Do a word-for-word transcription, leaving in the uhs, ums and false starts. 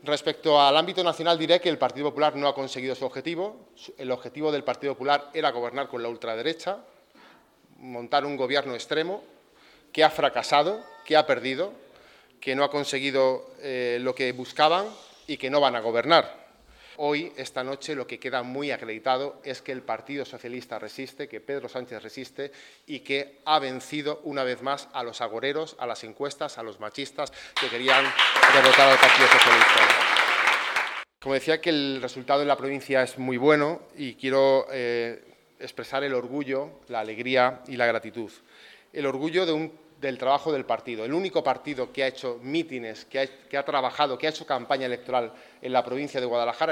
Respecto al ámbito nacional, diré que el Partido Popular no ha conseguido su objetivo. El objetivo del Partido Popular era gobernar con la ultraderecha, montar un gobierno extremo que ha fracasado, que ha perdido, que no ha conseguido eh, lo que buscaban y que no van a gobernar. Hoy, esta noche, lo que queda muy acreditado es que el Partido Socialista resiste, que Pedro Sánchez resiste y que ha vencido una vez más a los agoreros, a las encuestas, a los machistas que querían derrotar al Partido Socialista. Como decía, que el resultado en la provincia es muy bueno y quiero eh, expresar el orgullo, la alegría y la gratitud. El orgullo de un, del trabajo del partido, el único partido que ha hecho mítines, que ha, que ha trabajado, que ha hecho campaña electoral en la provincia de Guadalajara.